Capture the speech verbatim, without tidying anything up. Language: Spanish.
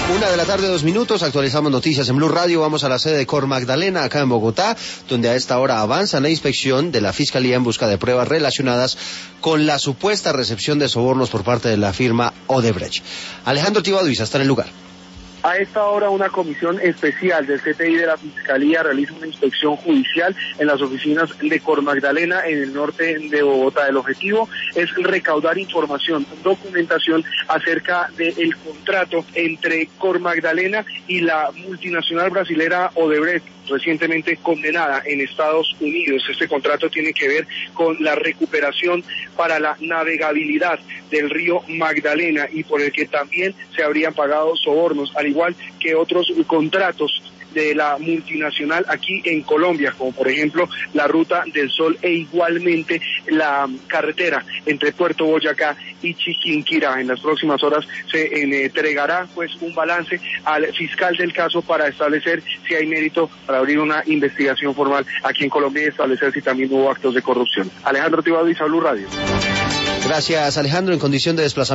Una de la tarde, dos minutos, actualizamos noticias en Blue Radio. Vamos a la sede de Cor Magdalena, acá en Bogotá, donde a esta hora avanza la inspección de la Fiscalía en busca de pruebas relacionadas con la supuesta recepción de sobornos por parte de la firma Odebrecht. Alejandro Tibaduiza está en el lugar. A esta hora, una comisión especial del C T I de la Fiscalía realiza una inspección judicial en las oficinas de Cor Magdalena, en el norte de Bogotá. El objetivo es recaudar información, documentación acerca del contrato entre Cor Magdalena y la multinacional brasilera Odebrecht, recientemente condenada en Estados Unidos. Este contrato tiene que ver con la recuperación para la navegabilidad del río Magdalena y por el que también se habrían pagado sobornos, al igual que otros contratos de la multinacional aquí en Colombia, como por ejemplo la Ruta del Sol e igualmente la carretera entre Puerto Boyacá y Chiquinquirá. En las próximas horas se entregará pues un balance al fiscal del caso para establecer si hay mérito para abrir una investigación formal aquí en Colombia y establecer si también hubo actos de corrupción. Alejandro Tibaduiza, Blue Radio. Gracias, Alejandro. En condición de desplazamiento